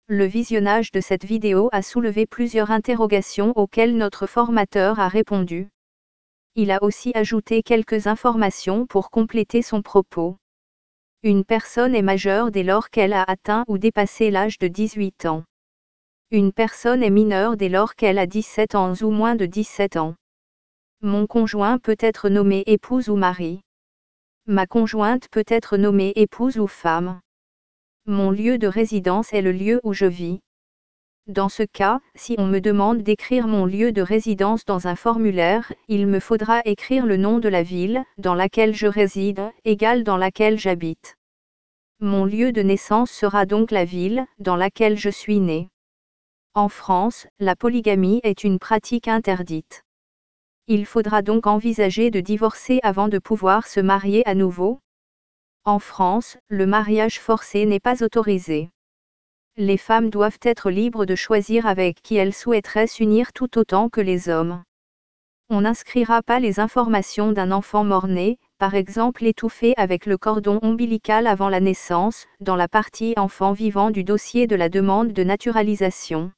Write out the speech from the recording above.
Le visionnage de cette vidéo a soulevé plusieurs interrogations auxquelles notre formateur a répondu. Il a aussi ajouté quelques informations pour compléter son propos. Une personne est majeure dès lors qu'elle a atteint ou dépassé l'âge de 18 ans. Une personne est mineure dès lors qu'elle a 17 ans ou moins de 17 ans. Mon conjoint peut être nommé épouse ou mari. Ma conjointe peut être nommée épouse ou femme. Mon lieu de résidence est le lieu où je vis. Dans ce cas, si on me demande d'écrire mon lieu de résidence dans un formulaire, il me faudra écrire le nom de la ville dans laquelle je réside, égale dans laquelle j'habite. Mon lieu de naissance sera donc la ville dans laquelle je suis né. En France, la polygamie est une pratique interdite. Il faudra donc envisager de divorcer avant de pouvoir se marier à nouveau. En France, le mariage forcé n'est pas autorisé. Les femmes doivent être libres de choisir avec qui elles souhaiteraient s'unir tout autant que les hommes. On n'inscrira pas les informations d'un enfant mort-né, par exemple étouffé avec le cordon ombilical avant la naissance, dans la partie enfant vivant du dossier de la demande de naturalisation.